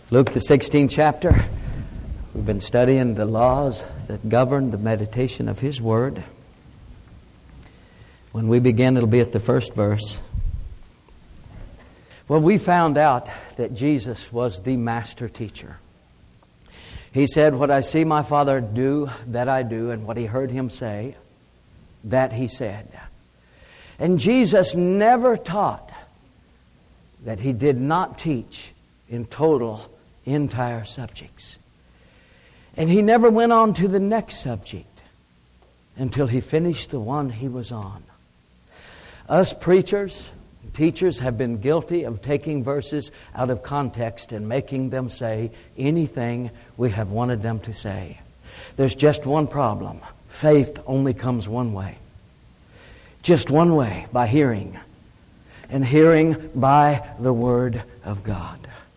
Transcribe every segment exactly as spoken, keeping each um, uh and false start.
Luke, the sixteenth chapter. We've been studying the laws that govern the meditation of His Word. When we begin, it'll be at the first verse. Well, we found out that Jesus was the master teacher. He said, "What I see my Father do, that I do," and what He heard Him say, that He said. And Jesus never taught that He did not teach in total, entire subjects. And He never went on to the next subject until He finished the one He was on. Us preachers, teachers have been guilty of taking verses out of context and making them say anything we have wanted them to say. There's just one problem. Faith only comes one way. Just one way, by hearing. And hearing by the Word of God.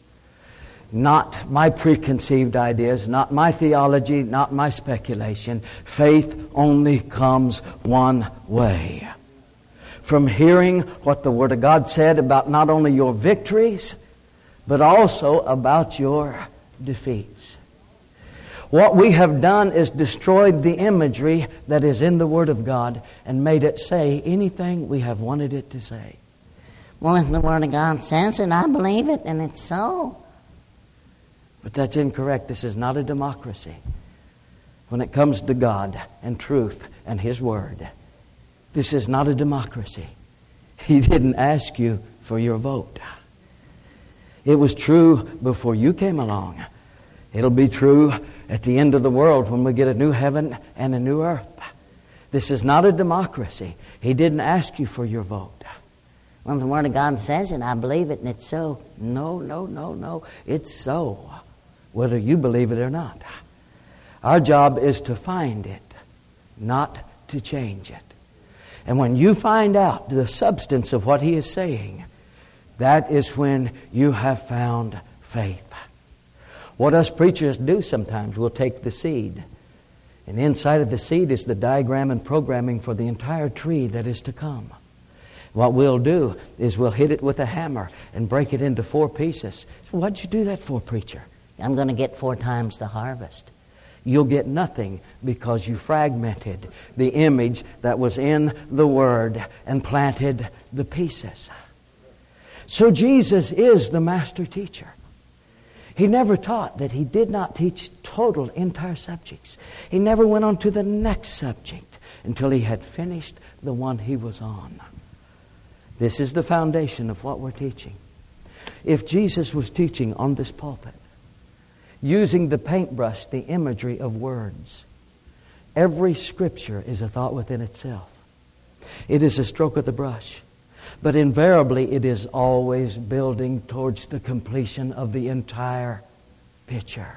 Not my preconceived ideas, not my theology, not my speculation. Faith only comes one way. From hearing what the Word of God said about not only your victories, but also about your defeats. What we have done is destroyed the imagery that is in the Word of God and made it say anything we have wanted it to say. Well, if the Word of God says it, I believe it, and it's so. But that's incorrect. This is not a democracy. When it comes to God and truth and His Word, this is not a democracy. He didn't ask you for your vote. It was true before you came along. It'll be true at the end of the world when we get a new heaven and a new earth. This is not a democracy. He didn't ask you for your vote. Well, the Word of God says it, I believe it, and it's so. No, no, no, no. It's so, whether you believe it or not. Our job is to find it, not to change it. And when you find out the substance of what He is saying, that is when you have found faith. What us preachers do sometimes, we'll take the seed, and inside of the seed is the diagram and programming for the entire tree that is to come. What we'll do is we'll hit it with a hammer and break it into four pieces. So what'd you do that for, preacher? I'm going to get four times the harvest. You'll get nothing because you fragmented the image that was in the Word and planted the pieces. So Jesus is the master teacher. He never taught that He did not teach total, entire subjects. He never went on to the next subject until He had finished the one He was on. This is the foundation of what we're teaching. If Jesus was teaching on this pulpit, using the paintbrush, the imagery of words, every scripture is a thought within itself. It is a stroke of the brush. But invariably it is always building towards the completion of the entire picture.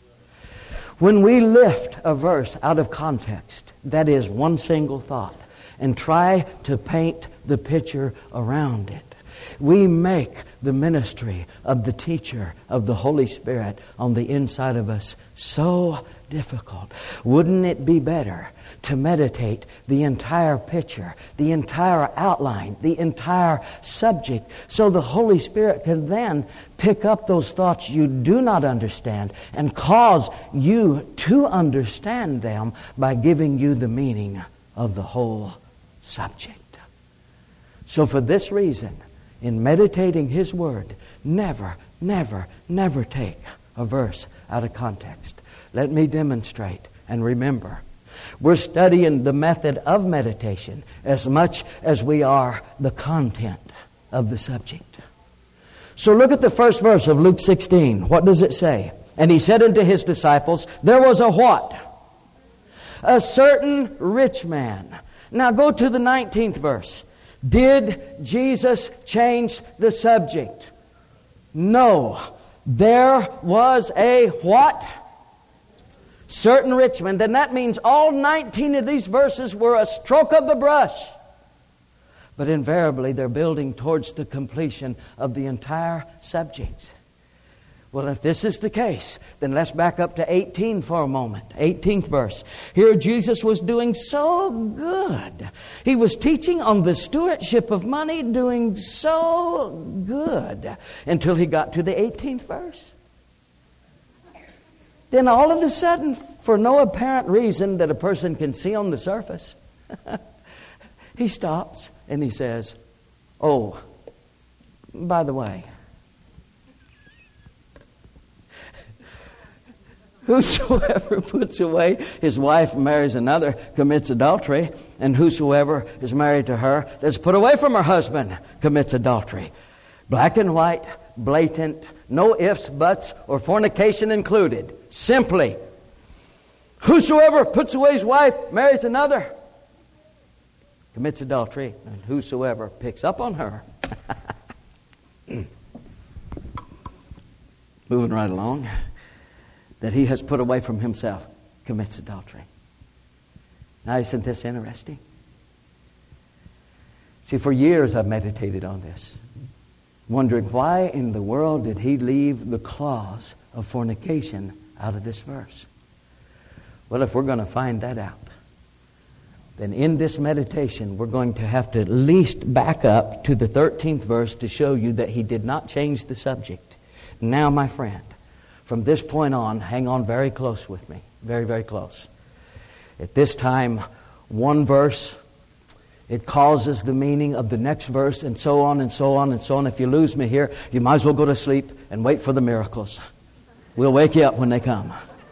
When we lift a verse out of context, that is one single thought, and try to paint the picture around it, we make the ministry of the teacher of the Holy Spirit on the inside of us so difficult. Wouldn't it be better to meditate the entire picture, the entire outline, the entire subject, so the Holy Spirit can then pick up those thoughts you do not understand and cause you to understand them by giving you the meaning of the whole subject? So for this reason, in meditating His Word, never, never, never take a verse out of context. Let me demonstrate and remember. We're studying the method of meditation as much as we are the content of the subject. So look at the first verse of Luke sixteen. What does it say? And He said unto His disciples, there was a what? A certain rich man. Now go to the nineteenth verse. Did Jesus change the subject? No. There was a what? Certain rich man. Then that means all nineteen of these verses were a stroke of the brush. But invariably they're building towards the completion of the entire subject. Well, if this is the case, then let's back up to eighteen for a moment. eighteenth verse. Here Jesus was doing so good. He was teaching on the stewardship of money, doing so good, until He got to the eighteenth verse. Then all of a sudden, for no apparent reason that a person can see on the surface, he stops and he says, "Oh, by the way, whosoever puts away his wife and marries another commits adultery, and whosoever is married to her that's put away from her husband commits adultery." Black and white, blatant, no ifs, buts, or fornication included. Simply, whosoever puts away his wife, marries another, commits adultery, and whosoever picks up on her. Moving right along. That he has put away from himself commits adultery. Now, isn't this interesting? See, for years I've meditated on this, wondering why in the world did he leave the clause of fornication out of this verse? Well, if we're going to find that out, then in this meditation we're going to have to at least back up to the thirteenth verse to show you that he did not change the subject. Now, my friend, from this point on, hang on very close with me. Very, very close. At this time, one verse, it causes the meaning of the next verse, and so on and so on and so on. If you lose me here, you might as well go to sleep and wait for the miracles. We'll wake you up when they come.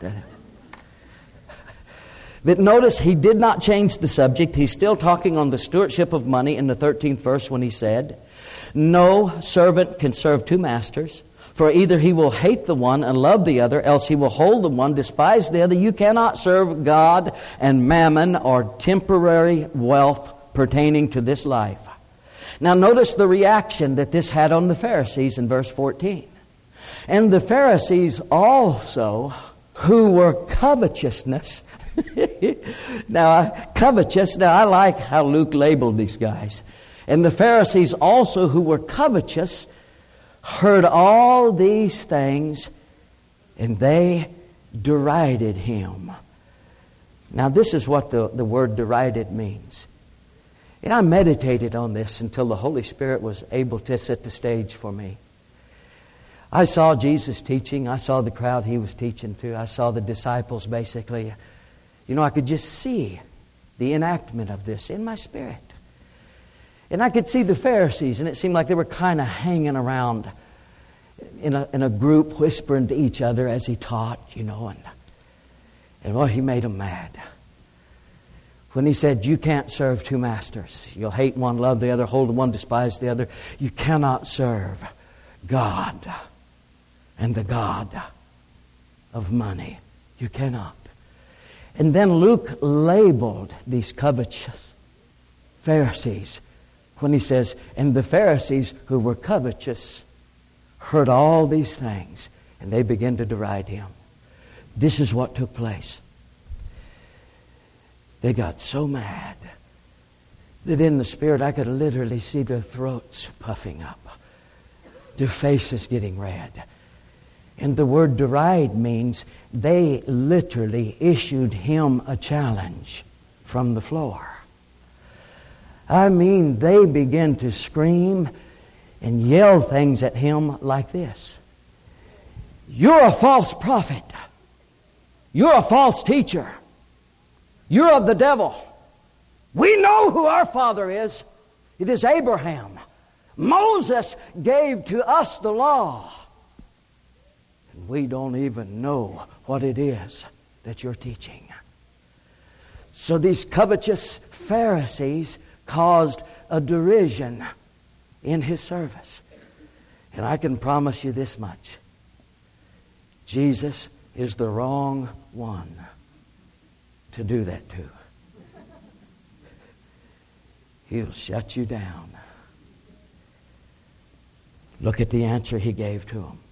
But notice he did not change the subject. He's still talking on the stewardship of money in the thirteenth verse when he said, "No servant can serve two masters. For either he will hate the one and love the other, else he will hold the one, despise the other. You cannot serve God and mammon, or temporary wealth pertaining to this life." Now notice the reaction that this had on the Pharisees in verse fourteen. "And the Pharisees also, who were covetousness." Now, covetous, now I like how Luke labeled these guys. "And the Pharisees also, who were covetous, heard all these things, and they derided him." Now, this is what the, the word derided means. And I meditated on this until the Holy Spirit was able to set the stage for me. I saw Jesus teaching. I saw the crowd he was teaching to. I saw the disciples basically. You know, I could just see the enactment of this in my spirit. And I could see the Pharisees, and it seemed like they were kind of hanging around in a, in a group, whispering to each other as he taught, you know. And, and well, he made them mad. When he said, "You can't serve two masters. You'll hate one, love the other, hold the one, despise the other. You cannot serve God and the God of money. You cannot." And then Luke labeled these covetous Pharisees when he says, "And the Pharisees who were covetous heard all these things, and they began to deride him." This is what took place. They got so mad that in the spirit I could literally see their throats puffing up, their faces getting red. And the word deride means they literally issued him a challenge from the floor. I mean, they began to scream and yell things at him like this: "You're a false prophet. You're a false teacher. You're of the devil. We know who our father is. It is Abraham. Moses gave to us the law. And we don't even know what it is that you're teaching." So these covetous Pharisees caused a derision in his service. And I can promise you this much: Jesus is the wrong one to do that to. He'll shut you down. Look at the answer he gave to them.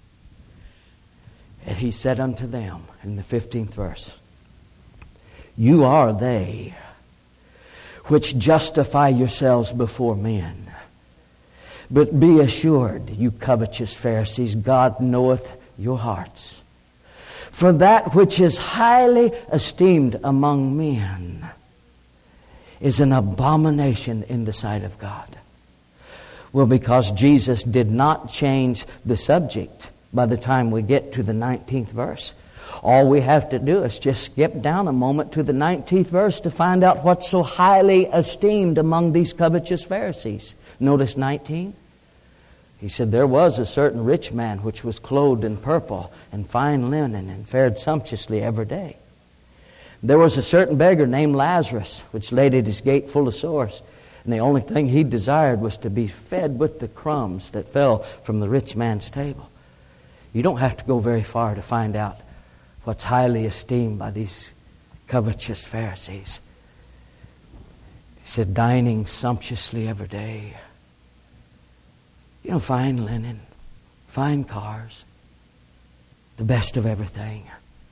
"And he said unto them," in the fifteenth verse, "You are they which justify yourselves before men. But be assured, you covetous Pharisees, God knoweth your hearts. For that which is highly esteemed among men is an abomination in the sight of God." Well, because Jesus did not change the subject by the time we get to the nineteenth verse. All we have to do is just skip down a moment to the nineteenth verse to find out what's so highly esteemed among these covetous Pharisees. Notice nineteen. He said, there was a certain rich man which was clothed in purple and fine linen and fared sumptuously every day. There was a certain beggar named Lazarus, which laid at his gate full of sores, and the only thing he desired was to be fed with the crumbs that fell from the rich man's table. You don't have to go very far to find out what's highly esteemed by these covetous Pharisees. He said, dining sumptuously every day. You know, fine linen, fine cars, the best of everything.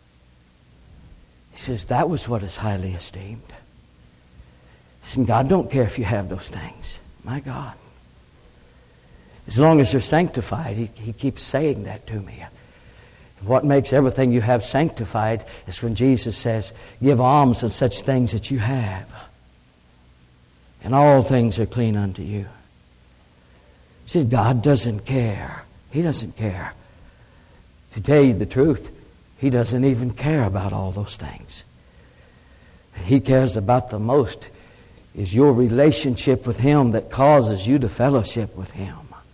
He says that was what is highly esteemed. He said, God don't care if you have those things. My God. As long as they're sanctified, he, he keeps saying that to me. What makes everything you have sanctified is when Jesus says, give alms of such things that you have. And all things are clean unto you. He says, God doesn't care. He doesn't care. To tell you the truth, He doesn't even care about all those things. He cares about the most is your relationship with Him that causes you to fellowship with Him.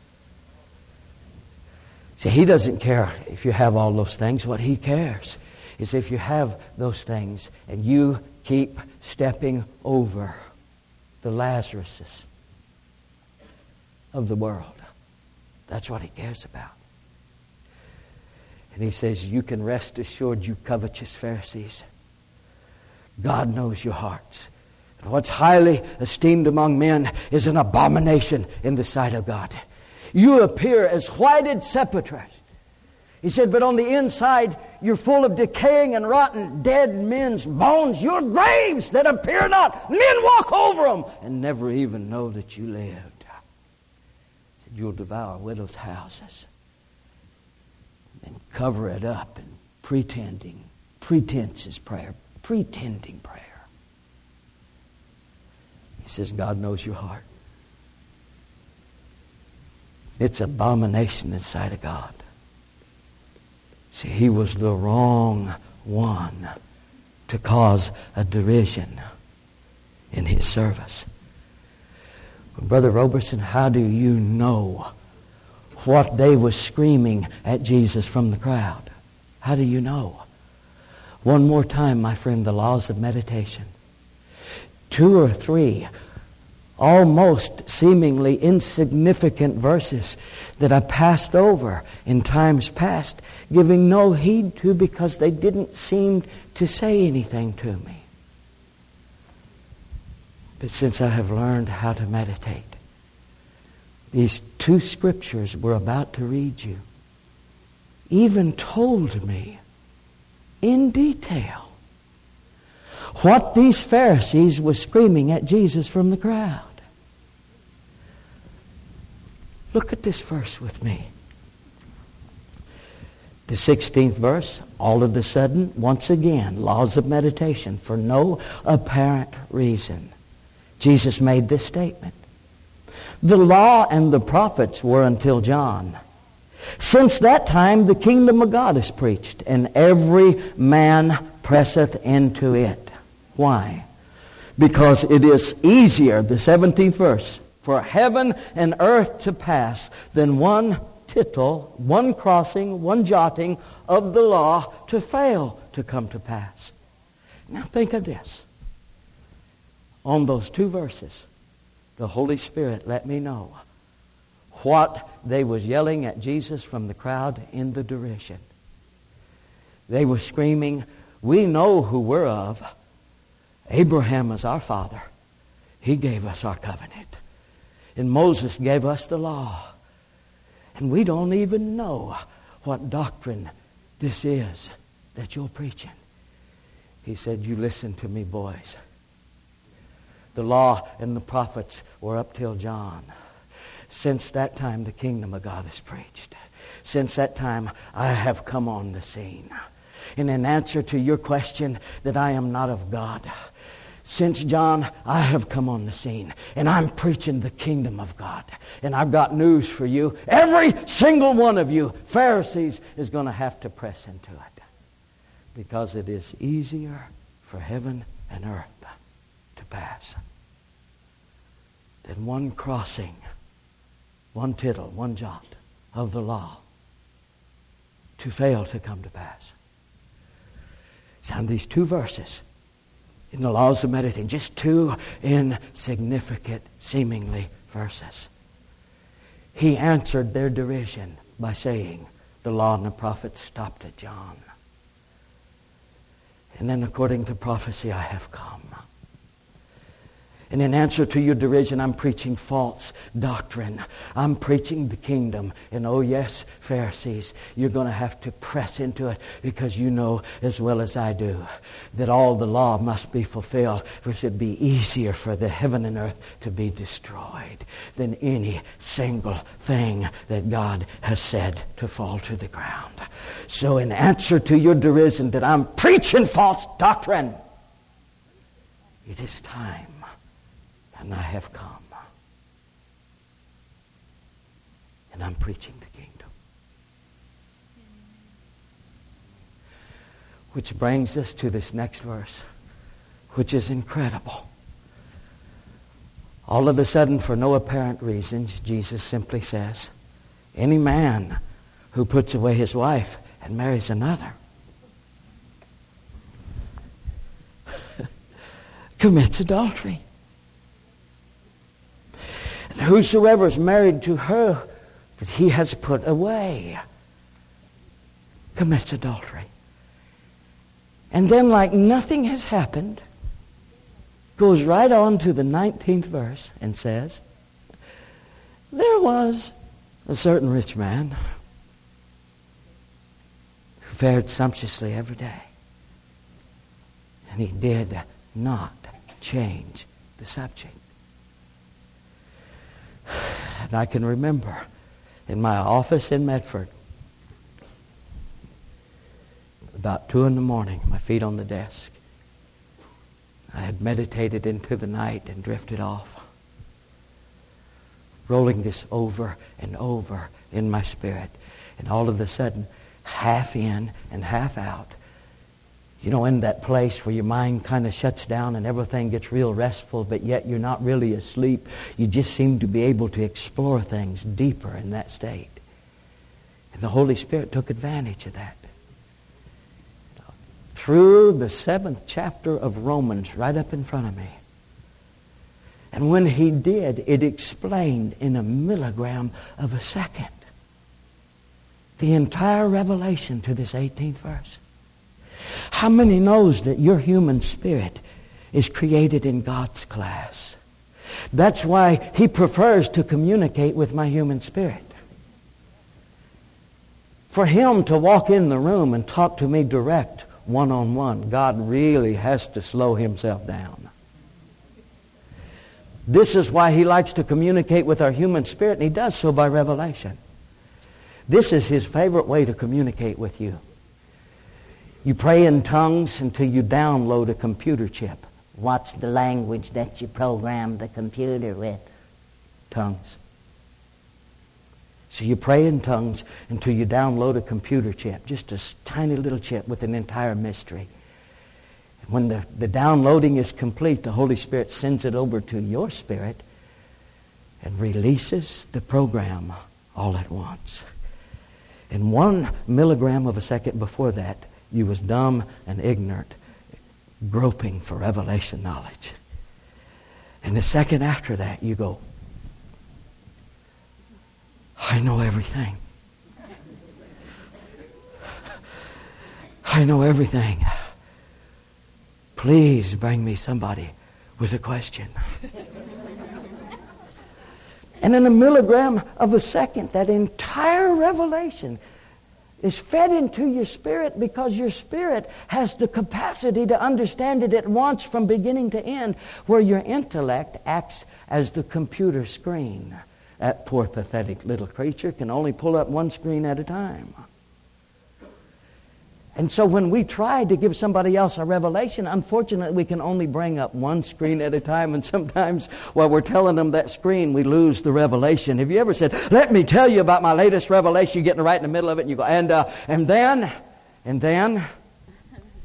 See, He doesn't care if you have all those things. What He cares is if you have those things and you keep stepping over the Lazaruses of the world. That's what He cares about. And He says, you can rest assured, you covetous Pharisees, God knows your hearts. And what's highly esteemed among men is an abomination in the sight of God. You appear as whited sepulchres. He said, but on the inside, you're full of decaying and rotten dead men's bones. You're graves that appear not. Men walk over them and never even know that you lived. He said, you'll devour widows' houses and cover it up and pretending. Pretense is prayer. Pretending prayer. He says, God knows your heart. It's abomination in the sight of God. See, he was the wrong one to cause a derision in his service. Well, Brother Roberson, how do you know what they were screaming at Jesus from the crowd? How do you know? One more time, my friend, the laws of meditation. Two or three almost seemingly insignificant verses that I passed over in times past, giving no heed to because they didn't seem to say anything to me. But since I have learned how to meditate, these two scriptures we're about to read you even told me in detail what these Pharisees were screaming at Jesus from the crowd. Look at this verse with me. The sixteenth verse, all of a sudden, once again, laws of meditation for no apparent reason. Jesus made this statement. The law and the prophets were until John. Since that time the kingdom of God is preached, and every man presseth into it. Why? Because it is easier, the seventeenth verse, for heaven and earth to pass than one tittle, one crossing, one jotting of the law to fail to come to pass. Now think of this. On those two verses, the Holy Spirit let me know what they was yelling at Jesus from the crowd in the derision. They were screaming, we know who we're of. Abraham is our father. He gave us our covenant. And Moses gave us the law. And we don't even know what doctrine this is that you're preaching. He said, you listen to me, boys. The law and the prophets were up till John. Since that time, the kingdom of God is preached. Since that time, I have come on the scene. And in answer to your question that I am not of God, since John, I have come on the scene, and I'm preaching the kingdom of God. And I've got news for you. Every single one of you, Pharisees, is going to have to press into it. Because it is easier for heaven and earth to pass than one crossing, one tittle, one jot of the law to fail to come to pass. And these two verses in the laws of meditating, just two insignificant, seemingly, verses. He answered their derision by saying, the law and the prophets stopped at John. And then according to prophecy, I have come. And in answer to your derision, I'm preaching false doctrine. I'm preaching the kingdom. And oh yes, Pharisees, you're going to have to press into it, because you know as well as I do that all the law must be fulfilled, for it would be easier for the heaven and earth to be destroyed than any single thing that God has said to fall to the ground. So in answer to your derision that I'm preaching false doctrine, it is time. And I have come. And I'm preaching the kingdom. Which brings us to this next verse, which is incredible. All of a sudden, for no apparent reasons, Jesus simply says, any man who puts away his wife and marries another commits adultery. And whosoever is married to her that he has put away commits adultery. And then, like nothing has happened, goes right on to the nineteenth verse and says, there was a certain rich man who fared sumptuously every day. And he did not change the subject. And I can remember in my office in Medford, about two in the morning, my feet on the desk. I had meditated into the night and drifted off, rolling this over and over in my spirit. And all of a sudden, half in and half out, you know, in that place where your mind kind of shuts down and everything gets real restful, but yet you're not really asleep. You just seem to be able to explore things deeper in that state. And the Holy Spirit took advantage of that. Through the seventh chapter of Romans, right up in front of me. And when he did, it explained in a milligram of a second the entire revelation to this eighteenth verse. How many knows that your human spirit is created in God's class? That's why he prefers to communicate with my human spirit. For him to walk in the room and talk to me direct, one-on-one, God really has to slow himself down. This is why he likes to communicate with our human spirit, and he does so by revelation. This is his favorite way to communicate with you. You pray in tongues until you download a computer chip. What's the language that you program the computer with? Tongues. So you pray in tongues until you download a computer chip, just a tiny little chip with an entire mystery. When the, the downloading is complete, the Holy Spirit sends it over to your spirit and releases the program all at once. And one milligram of a second before that, you was dumb and ignorant, groping for revelation knowledge. And the second after that, you go, I know everything. I know everything. Please bring me somebody with a question. And in a milligram of a second, that entire revelation is fed into your spirit, because your spirit has the capacity to understand it at once from beginning to end, where your intellect acts as the computer screen. That poor, pathetic little creature can only pull up one screen at a time. And so when we try to give somebody else a revelation, unfortunately we can only bring up one screen at a time, and sometimes while we're telling them that screen, we lose the revelation. Have you ever said, let me tell you about my latest revelation? You're getting right in the middle of it, and you go, and, uh, and then, and then,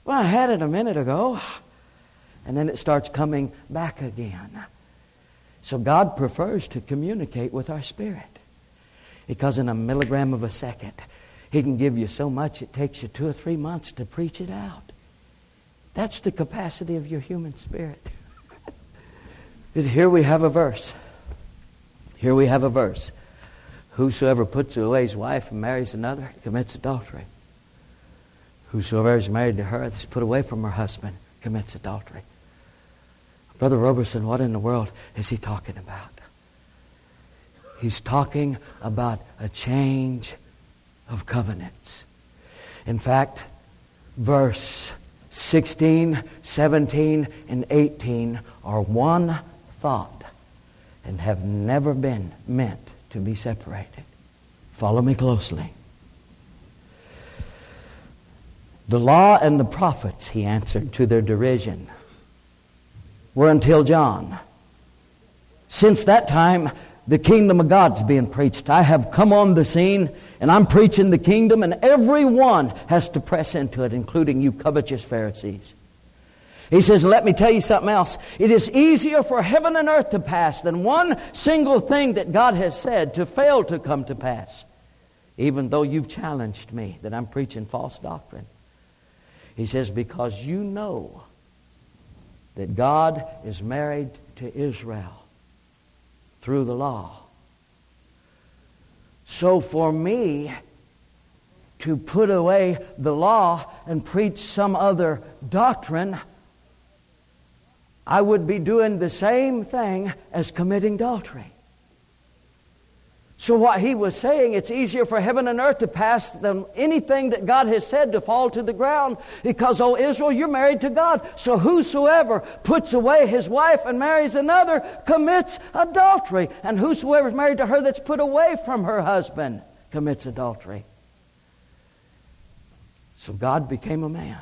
Well, I had it a minute ago. And then it starts coming back again. So God prefers to communicate with our spirit. Because in a milligram of a second, He can give you so much it takes you two or three months to preach it out. That's the capacity of your human spirit. Here we have a verse. Here we have a verse. Whosoever puts away his wife and marries another commits adultery. Whosoever is married to her that's put away from her husband commits adultery. Brother Roberson, what in the world is he talking about? He's talking about a change of covenants. In fact, verse sixteen, seventeen, and eighteen are one thought and have never been meant to be separated. Follow me closely. The law and the prophets, he answered to their derision, were until John. Since that time, the kingdom of God's being preached. I have come on the scene, and I'm preaching the kingdom, and everyone has to press into it, including you covetous Pharisees. He says, let me tell you something else. It is easier for heaven and earth to pass than one single thing that God has said to fail to come to pass, even though you've challenged me that I'm preaching false doctrine. He says, because you know that God is married to Israel through the law. So for me to put away the law and preach some other doctrine, I would be doing the same thing as committing adultery. So what he was saying, it's easier for heaven and earth to pass than anything that God has said to fall to the ground. Because, oh Israel, you're married to God. So whosoever puts away his wife and marries another commits adultery. And whosoever is married to her that's put away from her husband commits adultery. So God became a man.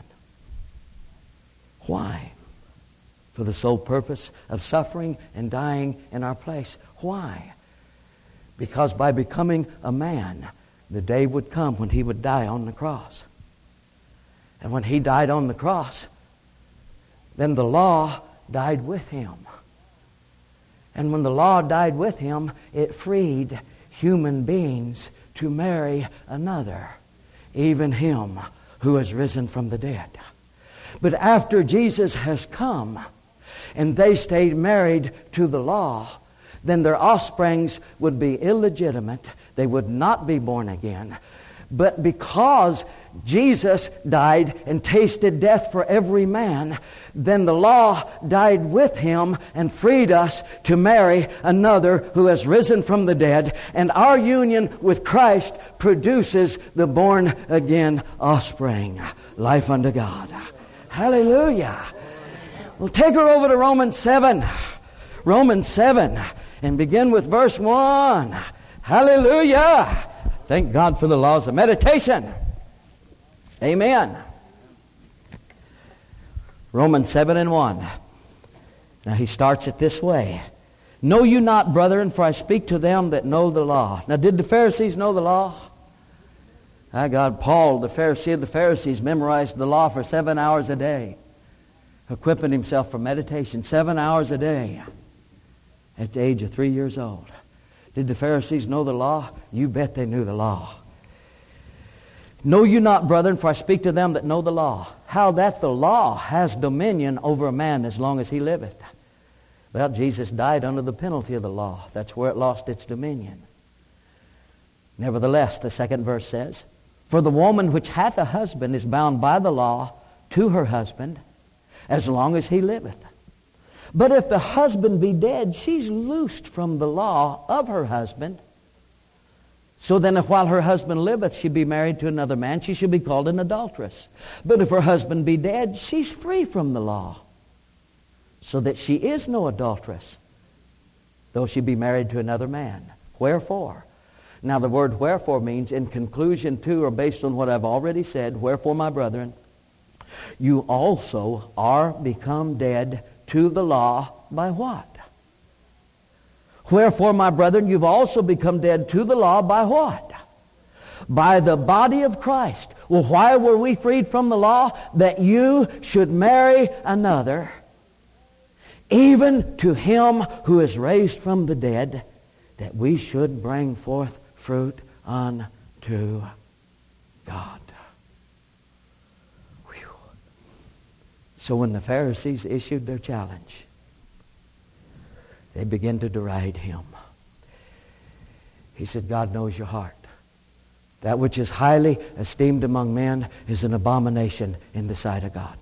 Why? For the sole purpose of suffering and dying in our place. Why? Because by becoming a man, the day would come when he would die on the cross. And when he died on the cross, then the law died with him. And when the law died with him, it freed human beings to marry another, even him who has risen from the dead. But after Jesus has come, and they stayed married to the law, then their offsprings would be illegitimate. They would not be born again. But because Jesus died and tasted death for every man, then the law died with him and freed us to marry another who has risen from the dead. And our union with Christ produces the born again offspring, life unto God. Hallelujah. Well, take her over to Romans seven. Romans seven. And begin with verse one. Hallelujah. Thank God for the laws of meditation. Amen. Romans seven and one. Now he starts it this way. Know you not, brethren, for I speak to them that know the law. Now did the Pharisees know the law? Ah, God, Paul, the Pharisee of the Pharisees, memorized the law for seven hours a day, equipping himself for meditation seven hours a day. At the age of three years old. Did the Pharisees know the law? You bet they knew the law. Know you not, brethren, for I speak to them that know the law. How that the law has dominion over a man as long as he liveth. Well, Jesus died under the penalty of the law. That's where it lost its dominion. Nevertheless, the second verse says, for the woman which hath a husband is bound by the law to her husband as long as he liveth. But if the husband be dead, she's loosed from the law of her husband. So then if while her husband liveth she be married to another man, she shall be called an adulteress. But if her husband be dead, she's free from the law, so that she is no adulteress, though she be married to another man. Wherefore? Now the word wherefore means in conclusion to, or based on what I've already said, wherefore, my brethren, you also are become dead to the law by what? Wherefore, my brethren, you've also become dead to the law by what? by the body of Christ. Well, why were we freed from the law? That you should marry another, even to him who is raised from the dead, that we should bring forth fruit unto God. Whew. So when the Pharisees issued their challenge, they began to deride him. He said, God knows your heart. That which is highly esteemed among men is an abomination in the sight of God.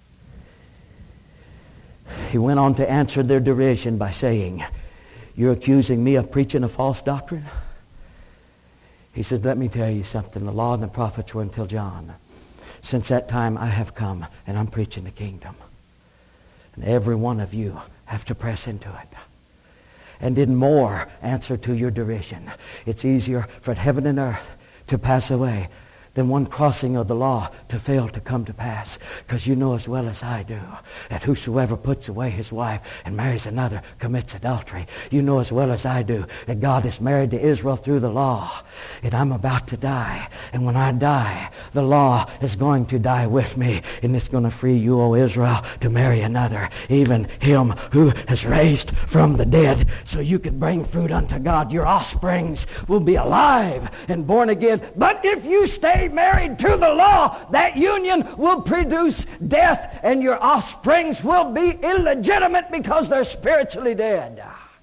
He went on to answer their derision by saying, you're accusing me of preaching a false doctrine? He said, let me tell you something. The law and the prophets were until John. Since that time I have come and I'm preaching the kingdom. And every one of you have to press into it. And in more answer to your derision. It's easier for heaven and earth to pass away than one crossing of the law to fail to come to pass. Because you know as well as I do that whosoever puts away his wife and marries another commits adultery. You know as well as I do that God is married to Israel through the law. And I'm about to die. And when I die, the law is going to die with me. And it's going to free you, O Israel, to marry another, even him who has raised from the dead, so you can bring fruit unto God. Your offsprings will be alive and born again. But if you stay married to the law, that union will produce death, and your offsprings will be illegitimate because they're spiritually dead.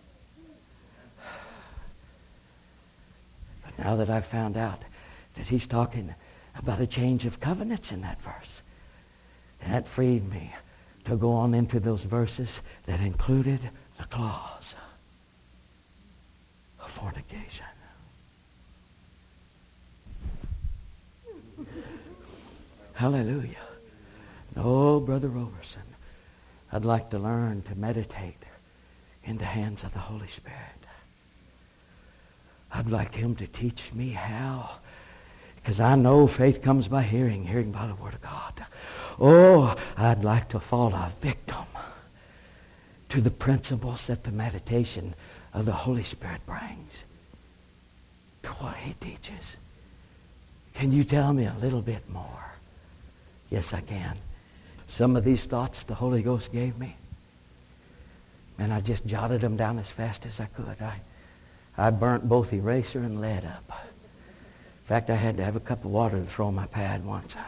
But now that I've found out that he's talking about a change of covenants in that verse, that freed me to go on into those verses that included the clause of fornication. Hallelujah. No, Brother Roberson, I'd like to learn to meditate in the hands of the Holy Spirit. I'd like him to teach me how. Because I know faith comes by hearing, hearing by the Word of God. Oh, I'd like to fall a victim to the principles that the meditation of the Holy Spirit brings, to what he teaches. Can you tell me a little bit more? Yes, I can. Some of these thoughts the Holy Ghost gave me, and I just jotted them down as fast as I could. I, I burnt both eraser and lead up. In fact, I had to have a cup of water to throw on my pad once.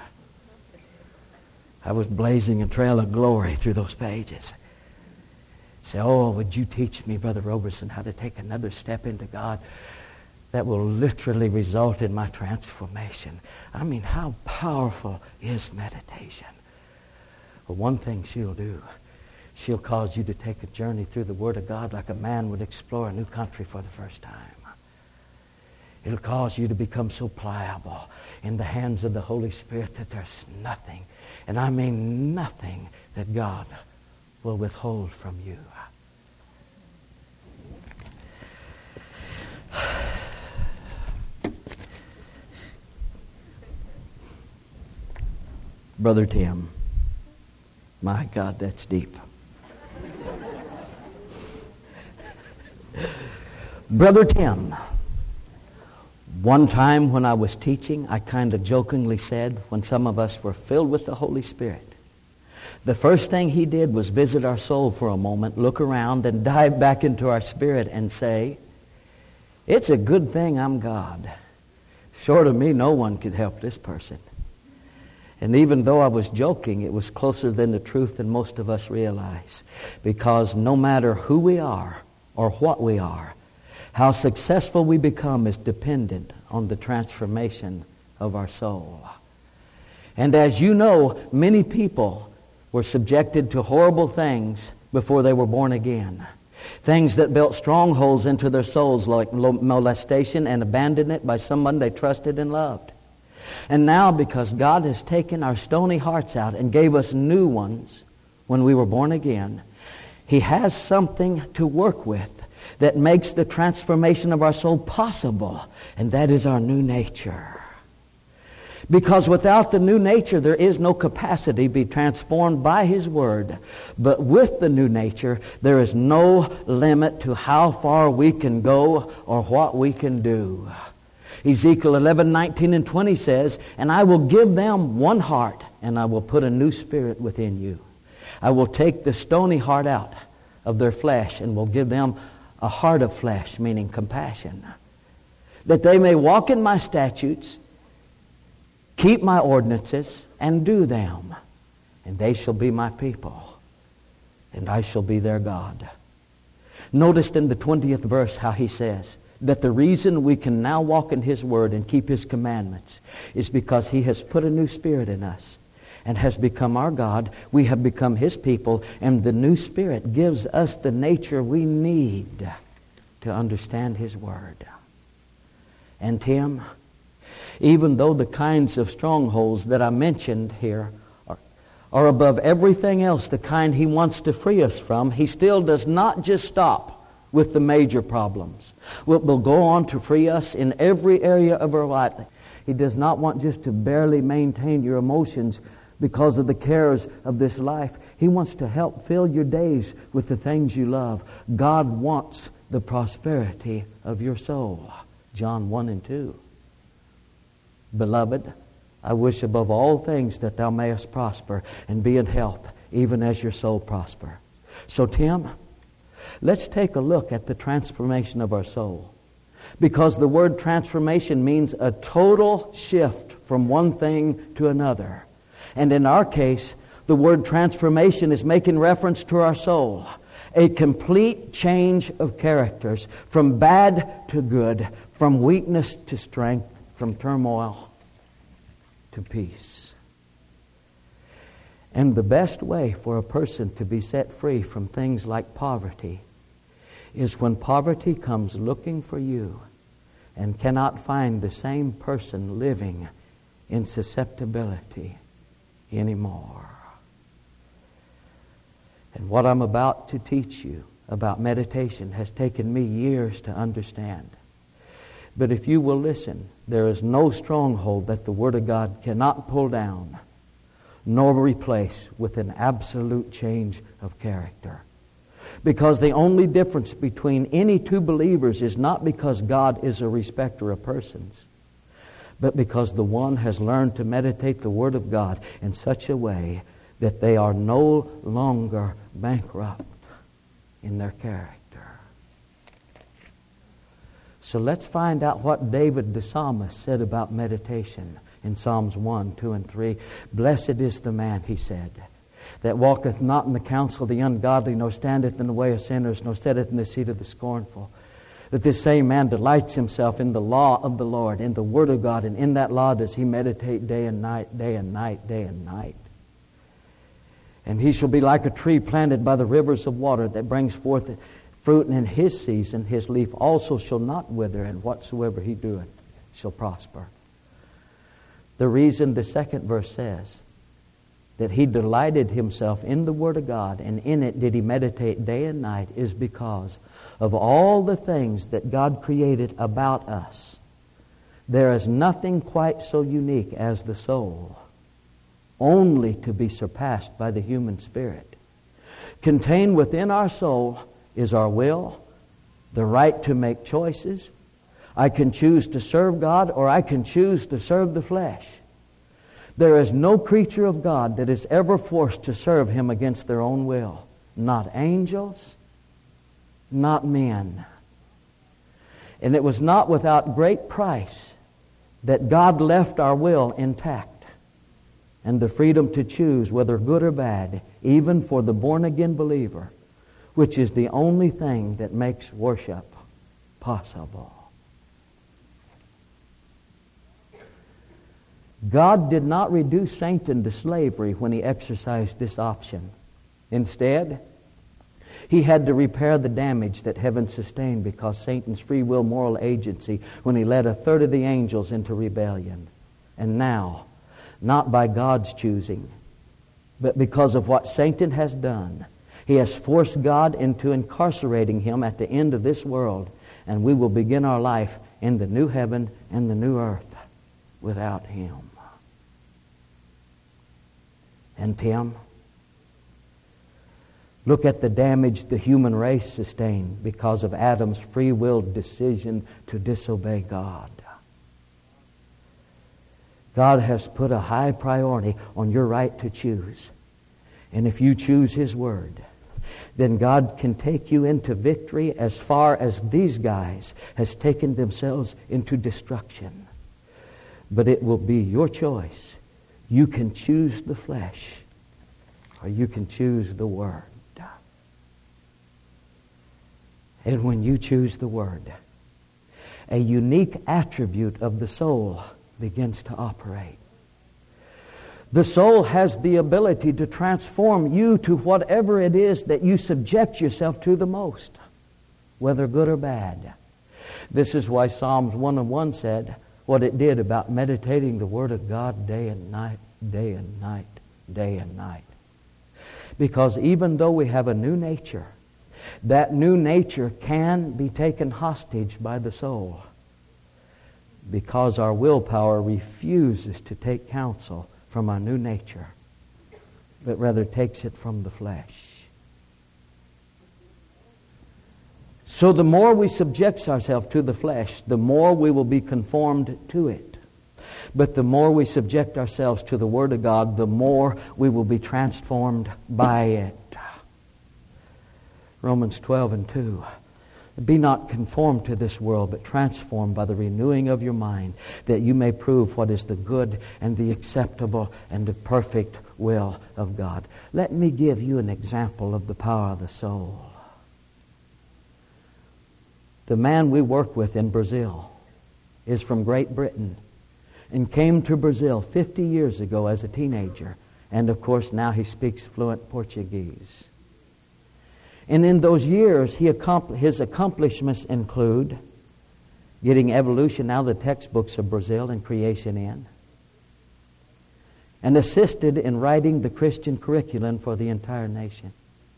I was blazing a trail of glory through those pages. Say, oh, would you teach me, Brother Roberson, how to take another step into God that will literally result in my transformation? I mean, how powerful is meditation? Well, one thing she'll do, she'll cause you to take a journey through the Word of God like a man would explore a new country for the first time. It'll cause you to become so pliable in the hands of the Holy Spirit that there's nothing, and I mean nothing, that God will withhold from you. Brother Tim, my God, that's deep. Brother Tim, one time when I was teaching, I kind of jokingly said, when some of us were filled with the Holy Spirit, the first thing he did was visit our soul for a moment, look around, and dive back into our spirit and say, it's a good thing I'm God. Short of me, no one could help this person. And even though I was joking, it was closer than the truth than most of us realize. Because no matter who we are or what we are, how successful we become is dependent on the transformation of our soul. And as you know, many people were subjected to horrible things before they were born again. Things that built strongholds into their souls, like molestation and abandonment by someone they trusted and loved. And now, because God has taken our stony hearts out and gave us new ones when we were born again, He has something to work with that makes the transformation of our soul possible, and that is our new nature. Because without the new nature, there is no capacity to be transformed by His Word. But with the new nature, there is no limit to how far we can go or what we can do. Ezekiel eleven, nineteen and twenty says, "And I will give them one heart, and I will put a new spirit within you. I will take the stony heart out of their flesh, and will give them a heart of flesh," meaning compassion, "that they may walk in my statutes, keep my ordinances, and do them. And they shall be my people, and I shall be their God." Notice in the twentieth verse how he says that the reason we can now walk in His Word and keep His commandments is because He has put a new spirit in us and has become our God. We have become His people, and the new spirit gives us the nature we need to understand His Word. And Tim, even though the kinds of strongholds that I mentioned here are, are above everything else, the kind He wants to free us from, He still does not just stop with the major problems. It will go on to free us in every area of our life. He does not want just to barely maintain your emotions because of the cares of this life. He wants to help fill your days with the things you love. God wants the prosperity of your soul. John one and two. "Beloved, I wish above all things that thou mayest prosper and be in health, even as your soul prosper." So Tim, let's take a look at the transformation of our soul. Because the word transformation means a total shift from one thing to another. And in our case, the word transformation is making reference to our soul. A complete change of characters, from bad to good, from weakness to strength, from turmoil to peace. And the best way for a person to be set free from things like poverty is when poverty comes looking for you and cannot find the same person living in susceptibility anymore. And what I'm about to teach you about meditation has taken me years to understand. But if you will listen, there is no stronghold that the Word of God cannot pull down nor replace with an absolute change of character. Because the only difference between any two believers is not because God is a respecter of persons, but because the one has learned to meditate the Word of God in such a way that they are no longer bankrupt in their character. So let's find out what David the psalmist said about meditation in Psalms one, two, and three. "Blessed is the man," he said, "that walketh not in the counsel of the ungodly, nor standeth in the way of sinners, nor sitteth in the seat of the scornful. That this same man delights himself in the law of the Lord," in the Word of God, and in that law does he meditate day and night, day and night, day and night. "And he shall be like a tree planted by the rivers of water, that brings forth fruit in his season. His leaf also shall not wither, and whatsoever he doeth shall prosper." The reason the second verse says that he delighted himself in the Word of God, and in it did he meditate day and night, is because of all the things that God created about us. There is nothing quite so unique as the soul, only to be surpassed by the human spirit. Contained within our soul is our will, the right to make choices. I can choose to serve God, or I can choose to serve the flesh. There is no creature of God that is ever forced to serve Him against their own will. Not angels, not men. And it was not without great price that God left our will intact, and the freedom to choose whether good or bad, even for the born-again believer, which is the only thing that makes worship possible. God did not reduce Satan to slavery when He exercised this option. Instead, He had to repair the damage that heaven sustained because Satan's free will moral agency when he led a third of the angels into rebellion. And now, not by God's choosing, but because of what Satan has done, he has forced God into incarcerating him at the end of this world, and we will begin our life in the new heaven and the new earth without him. And Tim, look at the damage the human race sustained because of Adam's free-willed decision to disobey God. God has put a high priority on your right to choose. And if you choose His Word, then God can take you into victory as far as these guys has taken themselves into destruction. But it will be your choice. You can choose the flesh, or you can choose the Word. And when you choose the Word, a unique attribute of the soul begins to operate. The soul has the ability to transform you to whatever it is that you subject yourself to the most, whether good or bad. This is why Psalms one and one said what it did about meditating the Word of God day and night, day and night, day and night. Because even though we have a new nature, that new nature can be taken hostage by the soul because our willpower refuses to take counsel from our new nature, but rather takes it from the flesh. So the more we subject ourselves to the flesh, the more we will be conformed to it. But the more we subject ourselves to the Word of God, the more we will be transformed by it. Romans twelve and two. Be not conformed to this world, but transformed by the renewing of your mind, that you may prove what is the good and the acceptable and the perfect will of God. Let me give you an example of the power of the soul. The man we work with in Brazil is from Great Britain and came to Brazil fifty years ago as a teenager. And of course now he speaks fluent Portuguese. And in those years, he accompl- his accomplishments include getting evolution out of the textbooks of Brazil and creation in, and assisted in writing the Christian curriculum for the entire nation.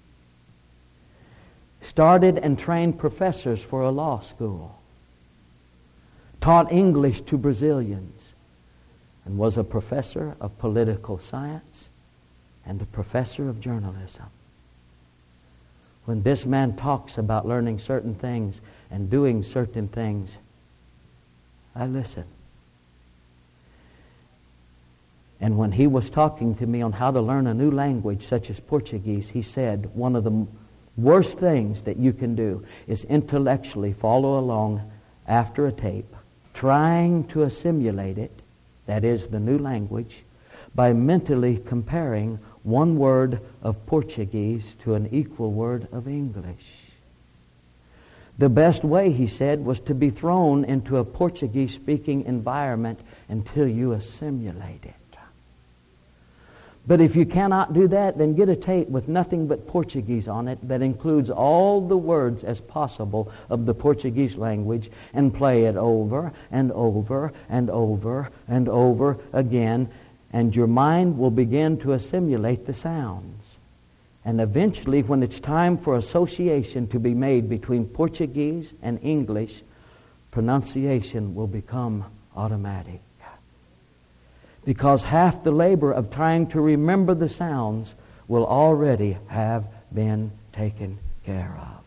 Started and trained professors for a law school. Taught English to Brazilians, and was a professor of political science and a professor of journalism. When this man talks about learning certain things and doing certain things, I listen. And when he was talking to me on how to learn a new language such as Portuguese, he said one of the worst things that you can do is intellectually follow along after a tape, trying to assimilate it, that is the new language, by mentally comparing one word of Portuguese to an equal word of English. The best way, he said, was to be thrown into a Portuguese-speaking environment until you assimilate it. But if you cannot do that, then get a tape with nothing but Portuguese on it that includes all the words as possible of the Portuguese language and play it over and over and over and over again. And your mind will begin to assimilate the sounds. And eventually, when it's time for association to be made between Portuguese and English, pronunciation will become automatic. Because half the labor of trying to remember the sounds will already have been taken care of.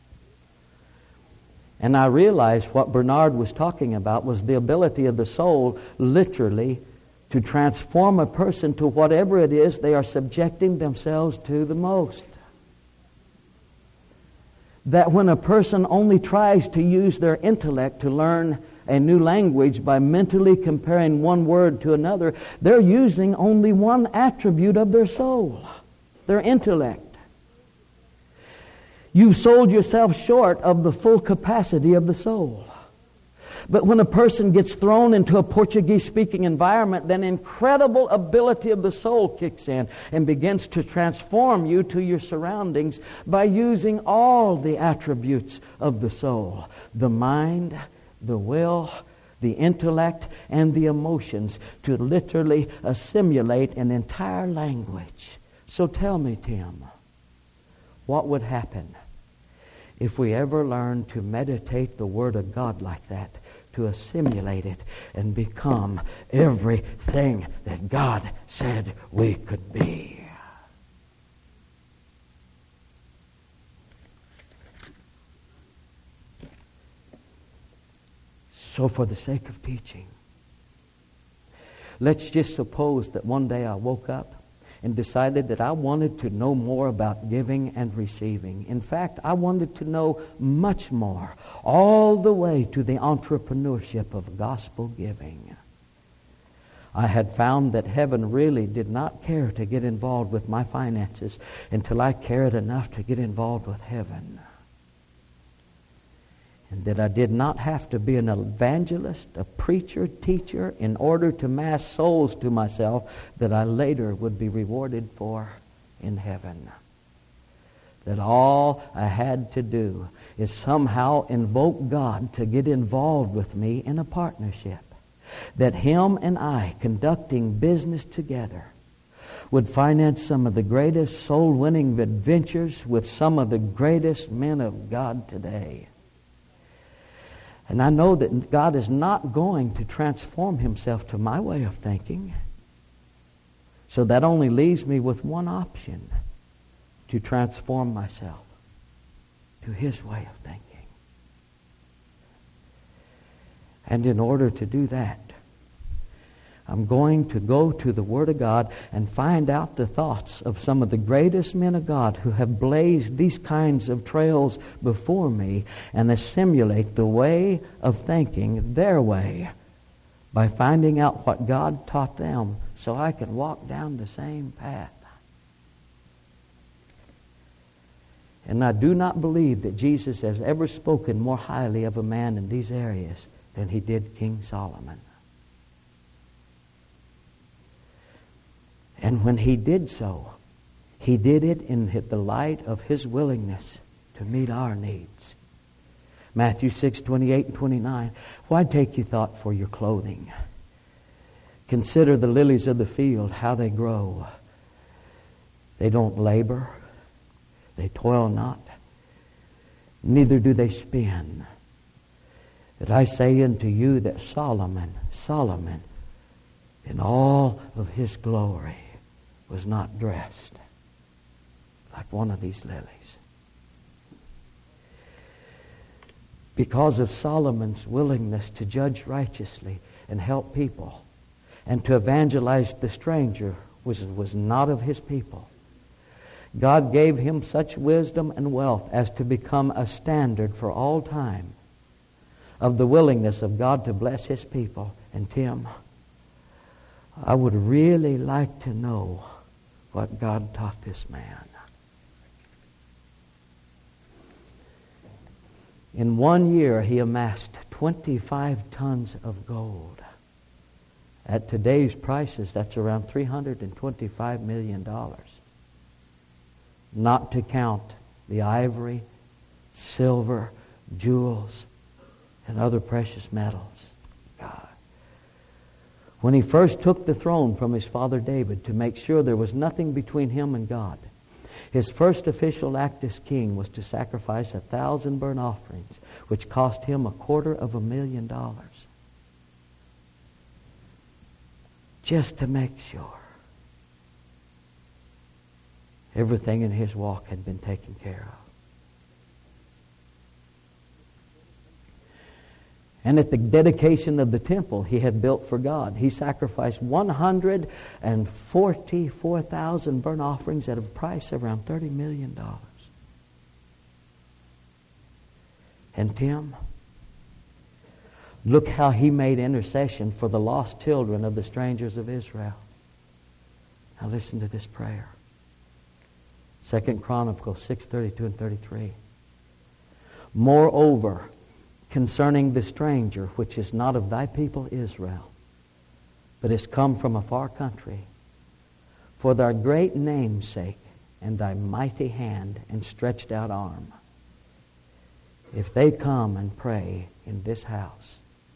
And I realized what Bernard was talking about was the ability of the soul literally to transform a person to whatever it is they are subjecting themselves to the most. That when a person only tries to use their intellect to learn a new language by mentally comparing one word to another, they're using only one attribute of their soul, their intellect. You've sold yourself short of the full capacity of the soul. But when a person gets thrown into a Portuguese-speaking environment, then incredible ability of the soul kicks in and begins to transform you to your surroundings by using all the attributes of the soul. The mind, the will, the intellect, and the emotions to literally assimilate an entire language. So tell me, Tim, what would happen if we ever learned to meditate the Word of God like that, to assimilate it and become everything that God said we could be? So for the sake of teaching, Let's just suppose that one day I woke up and decided that I wanted to know more about giving and receiving. In fact, I wanted to know much more, all the way to the entrepreneurship of gospel giving. I had found that heaven really did not care to get involved with my finances until I cared enough to get involved with heaven. And that I did not have to be an evangelist, a preacher, teacher, in order to mass souls to myself that I later would be rewarded for in heaven. That all I had to do is somehow invoke God to get involved with me in a partnership. That Him and I, conducting business together, would finance some of the greatest soul-winning adventures with some of the greatest men of God today. And I know that God is not going to transform Himself to my way of thinking. So that only leaves me with one option: to transform myself to His way of thinking. And in order to do that, I'm going to go to the Word of God and find out the thoughts of some of the greatest men of God who have blazed these kinds of trails before me, and assimilate the way of thinking, their way, by finding out what God taught them so I can walk down the same path. And I do not believe that Jesus has ever spoken more highly of a man in these areas than He did King Solomon. And when He did so, He did it in the light of His willingness to meet our needs. Matthew six, twenty-eight and twenty-nine. Why take you thought for your clothing? Consider the lilies of the field, how they grow. They don't labor. They toil not. Neither do they spin. But I say unto you that Solomon, Solomon, in all of his glory, was not dressed like one of these lilies. Because of Solomon's willingness to judge righteously and help people, and to evangelize the stranger, which was not of his people, God gave him such wisdom and wealth as to become a standard for all time of the willingness of God to bless His people. And Tim, I would really like to know what God taught this man. In one year, he amassed twenty-five tons of gold. At today's prices, that's around three hundred twenty-five million dollars. Not to count the ivory, silver, jewels, and other precious metals. God. When he first took the throne from his father David to make sure there was nothing between him and God, his first official act as king was to sacrifice a thousand burnt offerings, which cost him a quarter of a million dollars. Just to make sure everything in his walk had been taken care of. And at the dedication of the temple he had built for God, he sacrificed one hundred forty-four thousand burnt offerings at a price of around thirty million dollars. And Tim, look how he made intercession for the lost children of the strangers of Israel. Now listen to this prayer. Second Chronicles six, thirty-two and thirty-three. Moreover, concerning the stranger, which is not of thy people Israel, but is come from a far country, for thy great name's sake, and thy mighty hand and stretched out arm, if they come and pray in this house,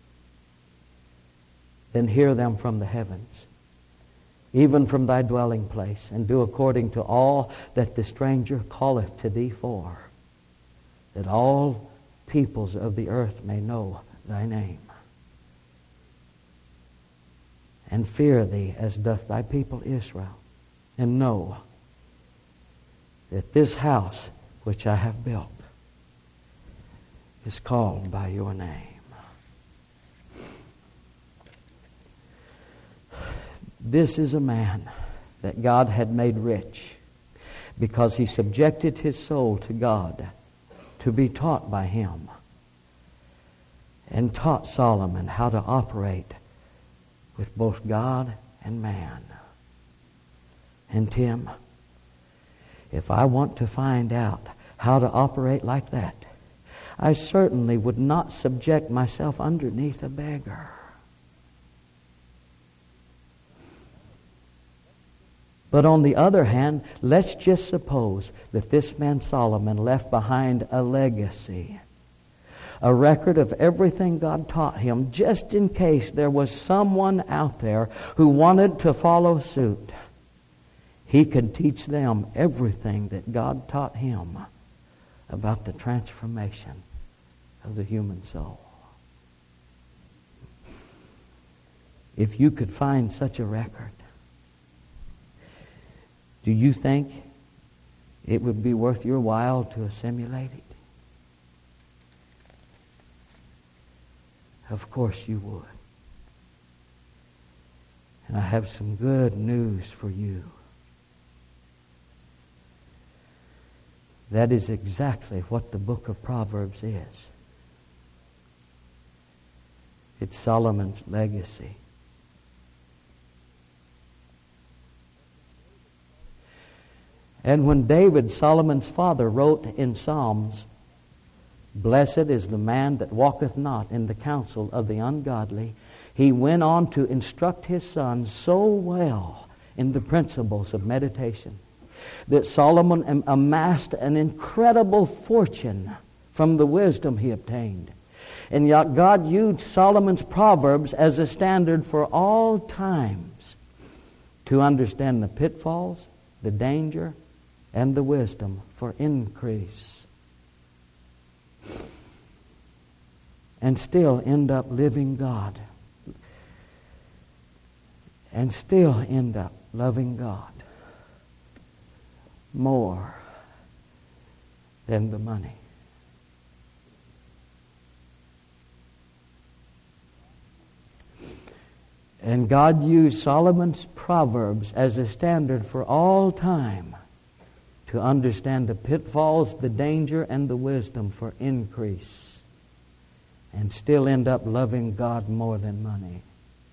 then hear them from the heavens, even from thy dwelling place, and do according to all that the stranger calleth to thee for, that all peoples of the earth may know thy name, and fear thee as doth thy people Israel, and know that this house which I have built is called by your name. This is a man that God had made rich because he subjected his soul to God to be taught by him, and taught Solomon how to operate with both God and man. And Tim, if I want to find out how to operate like that, I certainly would not subject myself underneath a beggar. But on the other hand, let's just suppose that this man Solomon left behind a legacy, a record of everything God taught him, just in case there was someone out there who wanted to follow suit. He could teach them everything that God taught him about the transformation of the human soul. If you could find such a record, do you think it would be worth your while to assimilate it? Of course you would. And I have some good news for you. That is exactly what the book of Proverbs is. It's Solomon's legacy. And when David, Solomon's father, wrote in Psalms, "Blessed is the man that walketh not in the counsel of the ungodly," he went on to instruct his son so well in the principles of meditation that Solomon amassed an incredible fortune from the wisdom he obtained. And yet God used Solomon's Proverbs as a standard for all times to understand the pitfalls, the danger, and the wisdom for increase. And still end up living God. And still end up loving God more than the money. And God used Solomon's Proverbs as a standard for all time to understand the pitfalls, the danger, and the wisdom for increase, and still end up loving God more than money.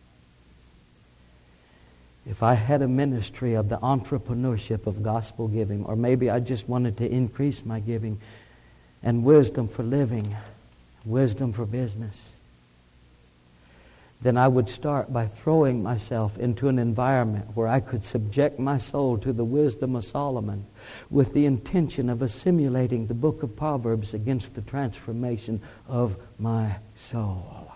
If I had a ministry of the entrepreneurship of gospel giving, or maybe I just wanted to increase my giving, and wisdom for living, wisdom for business, then I would start by throwing myself into an environment where I could subject my soul to the wisdom of Solomon with the intention of assimilating the book of Proverbs against the transformation of my soul.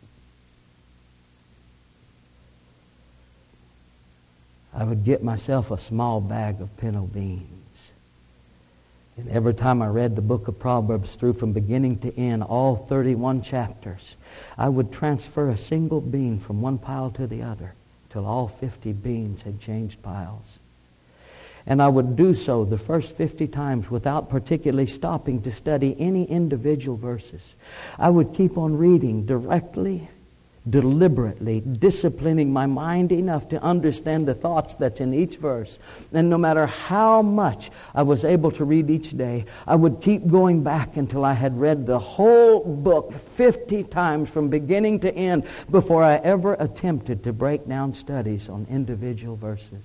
I would get myself a small bag of pinto beans. And every time I read the book of Proverbs through from beginning to end, all thirty-one chapters, I would transfer a single bean from one pile to the other till all fifty beans had changed piles. And I would do so the first fifty times without particularly stopping to study any individual verses. I would keep on reading directly, deliberately, disciplining my mind enough to understand the thoughts that's in each verse. And no matter how much I was able to read each day, I would keep going back until I had read the whole book fifty times from beginning to end before I ever attempted to break down studies on individual verses.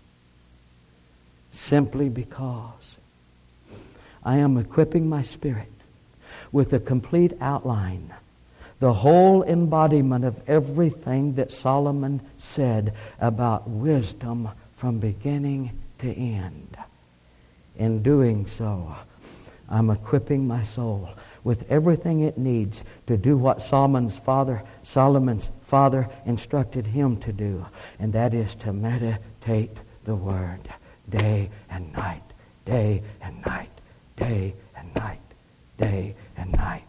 Simply because I am equipping my spirit with a complete outline, the whole embodiment of everything that Solomon said about wisdom from beginning to end. In doing so, I'm equipping my soul with everything it needs to do what Solomon's father, Solomon's father instructed him to do, and that is to meditate the Word day and night, day and night, day and night, day and night.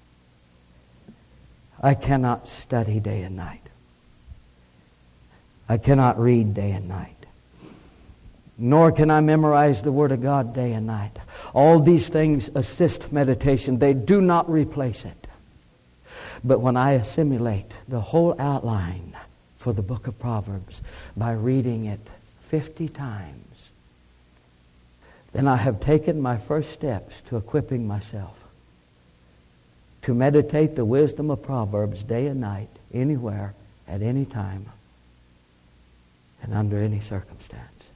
I cannot study day and night. I cannot read day and night. Nor can I memorize the Word of God day and night. All these things assist meditation. They do not replace it. But when I assimilate the whole outline for the book of Proverbs by reading it fifty times, then I have taken my first steps to equipping myself to meditate the wisdom of Proverbs day and night, anywhere, at any time, and under any circumstance.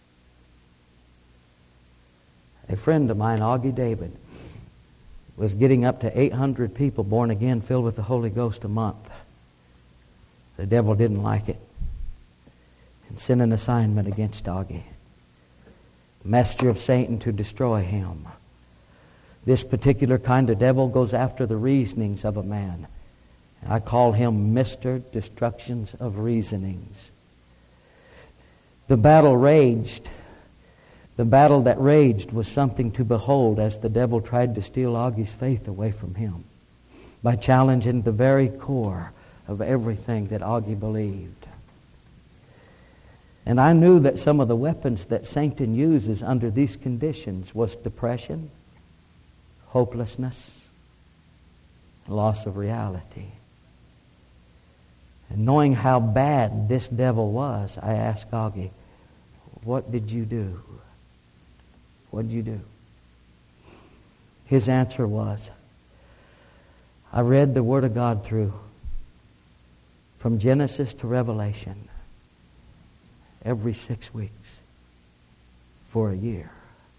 A friend of mine, Augie David, was getting up to eight hundred people born again, filled with the Holy Ghost a month. The devil didn't like it and sent an assignment against Augie. Messenger of Satan to destroy him. This particular kind of devil goes after the reasonings of a man. I call him Mister Destructions of Reasonings. The battle raged. The battle that raged was something to behold as the devil tried to steal Augie's faith away from him by challenging the very core of everything that Augie believed. And I knew that some of the weapons that Satan uses under these conditions was depression, hopelessness, loss of reality. And knowing how bad this devil was, I asked Augie, what did you do? What did you do? His answer was, I read the Word of God through from Genesis to Revelation every six weeks for a year.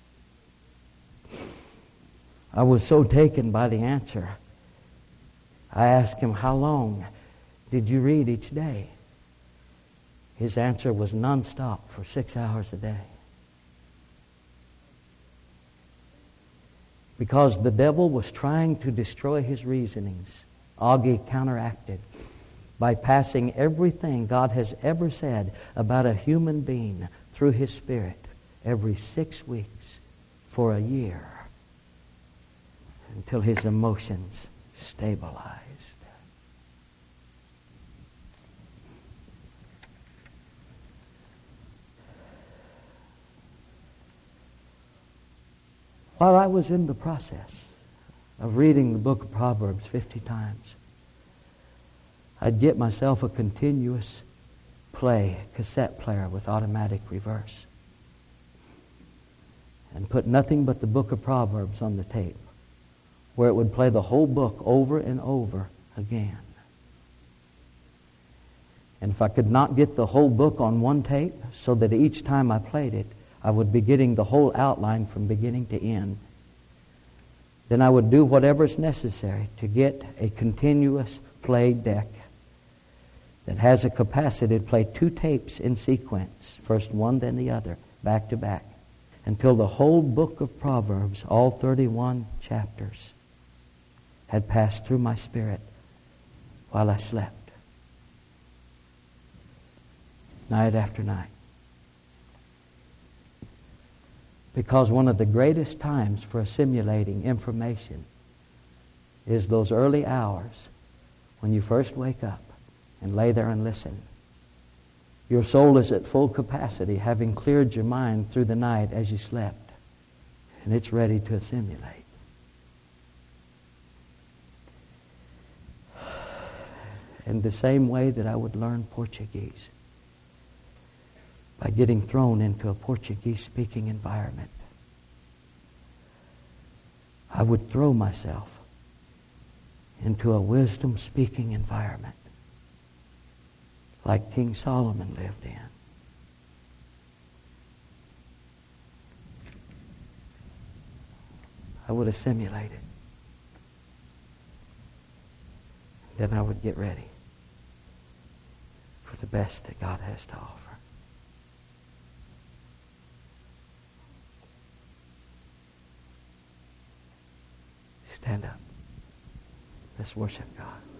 I was so taken by the answer, I asked him, how long did you read each day? His answer was nonstop for six hours a day. Because the devil was trying to destroy his reasonings, Augie counteracted by passing everything God has ever said about a human being through His Spirit every six weeks for a year until his emotions stabilized. While I was in the process of reading the book of Proverbs fifty times, I'd get myself a continuous play, cassette player with automatic reverse, and put nothing but the book of Proverbs on the tape, where it would play the whole book over and over again. And if I could not get the whole book on one tape, so that each time I played it, I would be getting the whole outline from beginning to end, then I would do whatever's necessary to get a continuous play deck that has a capacity to play two tapes in sequence, first one, then the other, back to back, until the whole book of Proverbs, all thirty-one chapters, had passed through my spirit while I slept, night after night. Because one of the greatest times for assimilating information is those early hours when you first wake up and lay there and listen. Your soul is at full capacity, having cleared your mind through the night as you slept, and it's ready to assimilate. In the same way that I would learn Portuguese, by getting thrown into a Portuguese-speaking environment, I would throw myself into a wisdom-speaking environment like King Solomon lived in. I would assimilate it. Then I would get ready for the best that God has to offer. Stand up. Let's worship God.